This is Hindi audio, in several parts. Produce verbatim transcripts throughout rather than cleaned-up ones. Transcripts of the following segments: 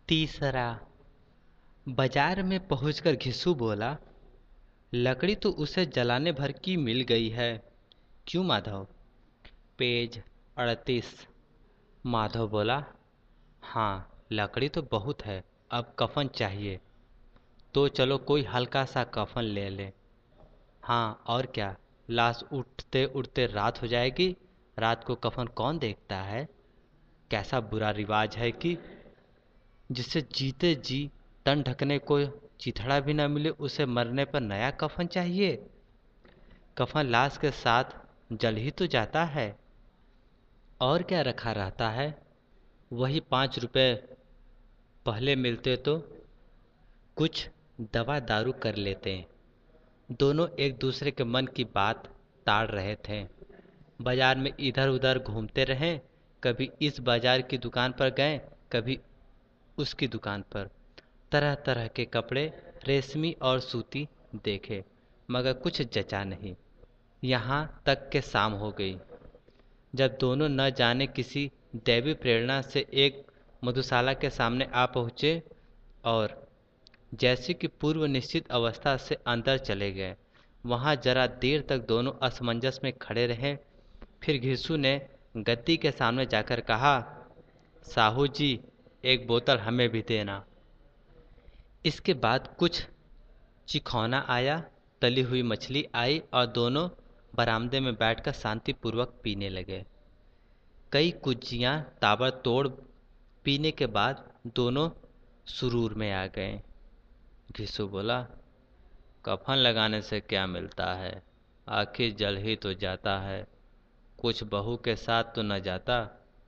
तीसरा। बाजार में पहुंचकर घिसू बोला, लकड़ी तो उसे जलाने भर की मिल गई है, क्यों माधव? पेज अड़तीस। माधव बोला, हाँ लकड़ी तो बहुत है, अब कफन चाहिए। तो चलो कोई हल्का सा कफन ले लें। हाँ और क्या, लाश उठते उठते रात हो जाएगी, रात को कफन कौन देखता है? कैसा बुरा रिवाज है कि जिसे जीते जी तन ढकने को चिथड़ा भी न मिले, उसे मरने पर नया कफन चाहिए। कफन लाश के साथ जल ही तो जाता है, और क्या रखा रहता है? वही पाँच रुपए पहले मिलते तो कुछ दवा दारू कर लेते। दोनों एक दूसरे के मन की बात ताड़ रहे थे। बाजार में इधर उधर घूमते रहे, कभी इस बाजार की दुकान पर गए, कभी उसकी दुकान पर। तरह तरह के कपड़े, रेशमी और सूती देखे, मगर कुछ जचा नहीं। यहाँ तक के शाम हो गई, जब दोनों न जाने किसी दैवी प्रेरणा से एक मधुशाला के सामने आ पहुँचे और जैसे कि पूर्व निश्चित अवस्था से अंदर चले गए। वहाँ जरा देर तक दोनों असमंजस में खड़े रहे। फिर घिसू ने गद्दी के सामने जाकर कहा, साहू जी, एक बोतल हमें भी देना। इसके बाद कुछ चिखौना आया, तली हुई मछली आई और दोनों बरामदे में बैठकर शांतिपूर्वक पीने लगे। कई कुज्जियाँ ताबड़तोड़ पीने के बाद दोनों सुरूर में आ गए। घिसू बोला, कफन लगाने से क्या मिलता है, आखिर जल ही तो जाता है, कुछ बहू के साथ तो न जाता।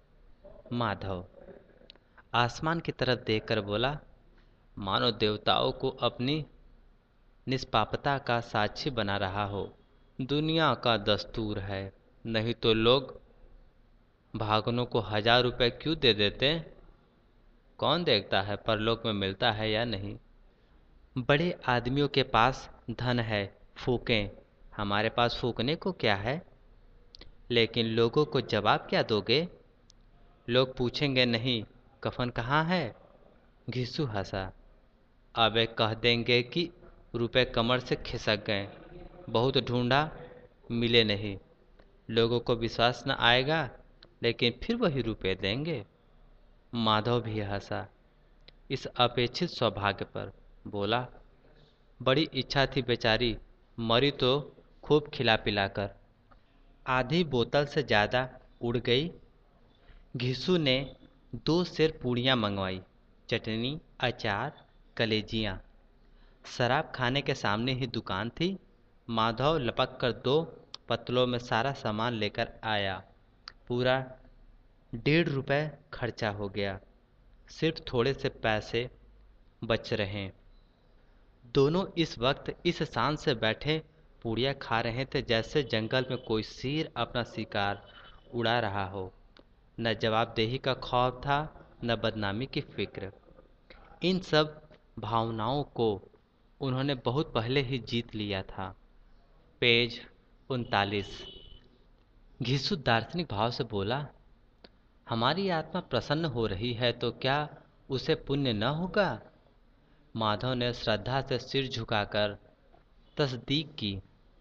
माधव आसमान की तरफ देखकर बोला, मानो देवताओं को अपनी निष्पापता का साक्षी बना रहा हो। दुनिया का दस्तूर है, नहीं तो लोग भागनों को हजार रुपए क्यों दे देते? कौन देखता है परलोक में मिलता है या नहीं। बड़े आदमियों के पास धन है, फूकें, हमारे पास फूकने को क्या है? लेकिन लोगों को जवाब क्या दोगे? लोग पूछेंगे नहीं, कफन कहाँ है? घिसू हंसा, अब एक कह देंगे कि रुपए कमर से खिसक गए, बहुत ढूंढा मिले नहीं। लोगों को विश्वास न आएगा, लेकिन फिर वही रुपए देंगे। माधव भी हंसा इस अपेक्षित सौभाग्य पर। बोला, बड़ी इच्छा थी बेचारी, मरी तो खूब खिला पिलाकर। आधी बोतल से ज़्यादा उड़ गई। घिसू ने दो सेर पूड़ियाँ मंगवाई, चटनी, अचार, कलेजियाँ। शराब खाने के सामने ही दुकान थी। माधव लपक कर दो पतलों में सारा सामान लेकर आया। पूरा डेढ़ रुपए खर्चा हो गया, सिर्फ थोड़े से पैसे बच रहे। दोनों इस वक्त इस शान से बैठे पूड़ियाँ खा रहे थे जैसे जंगल में कोई शेर अपना शिकार उड़ा रहा हो। न जवाबदेही का खौफ था, न बदनामी की फिक्र। इन सब भावनाओं को उन्होंने बहुत पहले ही जीत लिया था। पेज उनतालीस। घिसु दार्शनिक भाव से बोला, हमारी आत्मा प्रसन्न हो रही है तो क्या उसे पुण्य न होगा? माधव ने श्रद्धा से सिर झुकाकर तस्दीक की,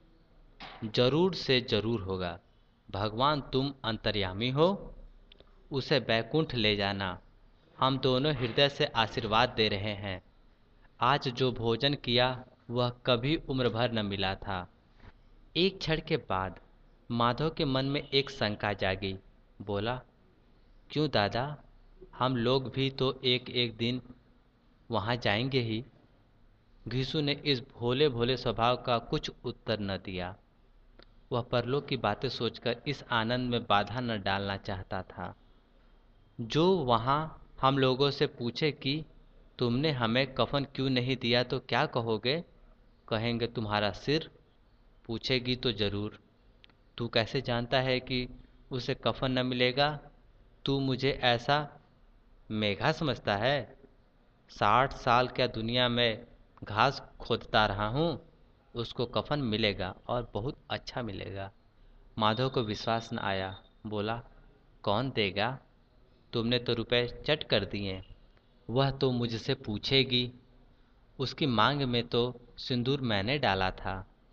जरूर से जरूर होगा। भगवान तुम अंतर्यामी हो, उसे बैकुंठ ले जाना। हम दोनों हृदय से आशीर्वाद दे रहे हैं। आज जो भोजन किया वह कभी उम्र भर न मिला था। एक क्षण के बाद माधव के मन में एक शंका जागी। बोला, क्यों दादा, हम लोग भी तो एक एक दिन वहाँ जाएंगे ही। घिसू ने इस भोले भोले स्वभाव का कुछ उत्तर न दिया। वह परलोक की बातें सोचकर इस आनंद में बाधा न डालना चाहता था। जो वहाँ हम लोगों से पूछे कि तुमने हमें कफन क्यों नहीं दिया तो क्या कहोगे? कहेंगे तुम्हारा सिर। पूछेगी तो जरूर, तू कैसे जानता है कि उसे कफन न मिलेगा? तू मुझे ऐसा मेघा समझता है? साठ साल क्या दुनिया में घास खोदता रहा हूँ, उसको कफन मिलेगा और बहुत अच्छा मिलेगा। माधव को विश्वास न आया। बोला, कौन देगा? तुमने तो रुपए चट कर दिए। वह तो मुझसे पूछेगी। उसकी मांग में तो सिंदूर मैंने डाला था।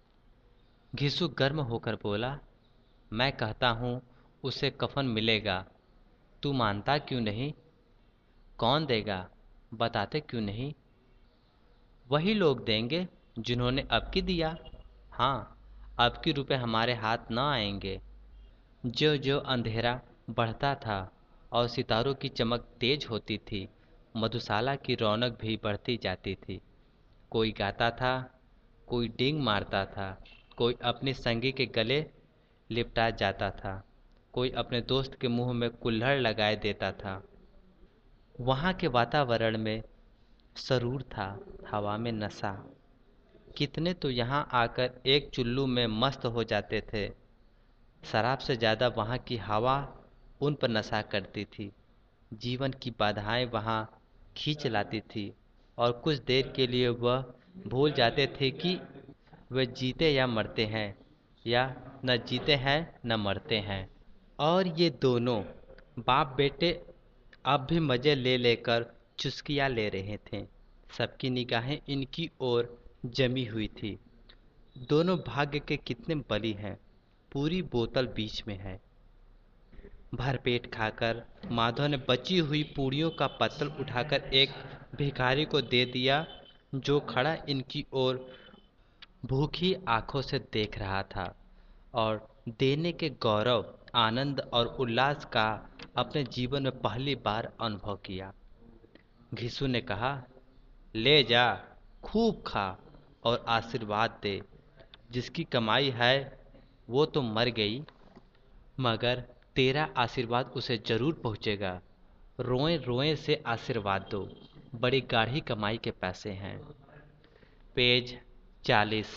घिसू गर्म होकर बोला, मैं कहता हूँ उसे कफन मिलेगा, तू मानता क्यों नहीं? कौन देगा, बताते क्यों नहीं? वही लोग देंगे जिन्होंने अब की दिया। हाँ, अब की रुपए हमारे हाथ न आएंगे। ज्यों ज्यों अंधेरा बढ़ता था और सितारों की चमक तेज होती थी, मधुशाला की रौनक भी बढ़ती जाती थी। कोई गाता था, कोई डींग मारता था, कोई अपने संगी के गले लिपटा जाता था, कोई अपने दोस्त के मुंह में कुल्हड़ लगाए देता था। वहाँ के वातावरण में सरूर था, हवा में नशा। कितने तो यहाँ आकर एक चुल्लू में मस्त हो जाते थे। शराब से ज़्यादा वहाँ की हवा उन पर नशा करती थी। जीवन की बाधाएं वहाँ खींच लाती थी और कुछ देर के लिए वह भूल जाते थे कि वे जीते या मरते हैं, या न जीते हैं न मरते हैं। और ये दोनों बाप बेटे अब भी मज़े ले लेकर चुस्कियाँ ले रहे थे। सबकी निगाहें इनकी ओर जमी हुई थी। दोनों भाग्य के कितने बली हैं। पूरी बोतल बीच में है। भरपेट खाकर माधव ने बची हुई पूड़ियों का पत्तल उठाकर एक भिखारी को दे दिया, जो खड़ा इनकी ओर भूखी आंखों से देख रहा था और देने के गौरव, आनंद और उल्लास का अपने जीवन में पहली बार अनुभव किया। घिसू ने कहा, ले जा, खूब खा और आशीर्वाद दे। जिसकी कमाई है वो तो मर गई, मगर तेरा आशीर्वाद उसे जरूर पहुंचेगा। रोए रोए से आशीर्वाद दो, बड़ी गाढ़ी कमाई के पैसे हैं। पेज चालीस।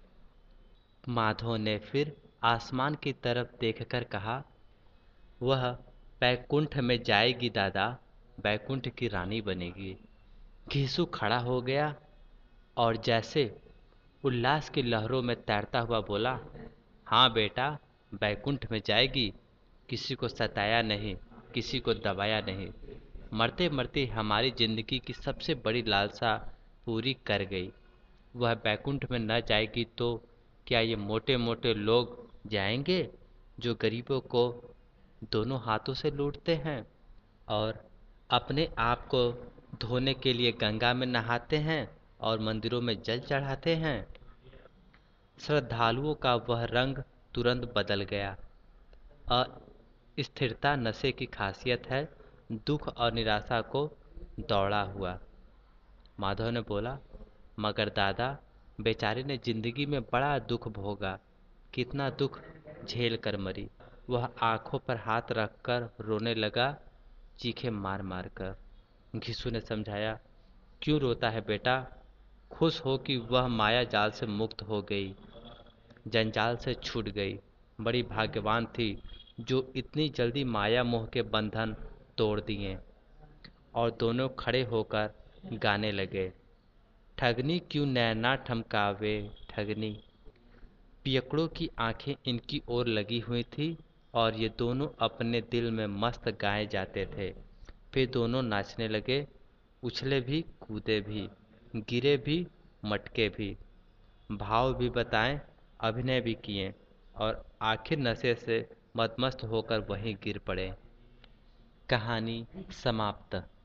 माधव ने फिर आसमान की तरफ देखकर कहा, वह बैकुंठ में जाएगी दादा, बैकुंठ की रानी बनेगी। घिसू खड़ा हो गया और जैसे उल्लास की लहरों में तैरता हुआ बोला, हाँ बेटा, बैकुंठ में जाएगी। किसी को सताया नहीं, किसी को दबाया नहीं। मरते मरते हमारी जिंदगी की सबसे बड़ी लालसा पूरी कर गई। वह बैकुंठ में न जाएगी तो क्या ये मोटे मोटे लोग जाएंगे, जो गरीबों को दोनों हाथों से लूटते हैं और अपने आप को धोने के लिए गंगा में नहाते हैं और मंदिरों में जल चढ़ाते हैं? श्रद्धालुओं का वह रंग तुरंत बदल गया। अस्थिरता नशे की खासियत है, दुख और निराशा को दौड़ा हुआ। माधव ने बोला, मगर दादा, बेचारे ने जिंदगी में बड़ा दुख भोगा, कितना दुख झेल कर मरी। वह आंखों पर हाथ रखकर रोने लगा, चीखे मार मार कर। घिसू ने समझाया, क्यों रोता है बेटा? खुश हो कि वह माया जाल से मुक्त हो गई, जंजाल से छूट गई। बड़ी भाग्यवान थी जो इतनी जल्दी माया मोह के बंधन तोड़ दिए। और दोनों खड़े होकर गाने लगे, ठगनी क्यों नैना ठमकावे ठगनी। पियकड़ों की आंखें इनकी ओर लगी हुई थी और ये दोनों अपने दिल में मस्त गाए जाते थे। फिर दोनों नाचने लगे, उछले भी, कूदे भी, गिरे भी, मटके भी, भाव भी बताएं, अभिनय भी किए और आखिर नशे से मदमस्त होकर वहीं गिर पड़े। कहानी समाप्त।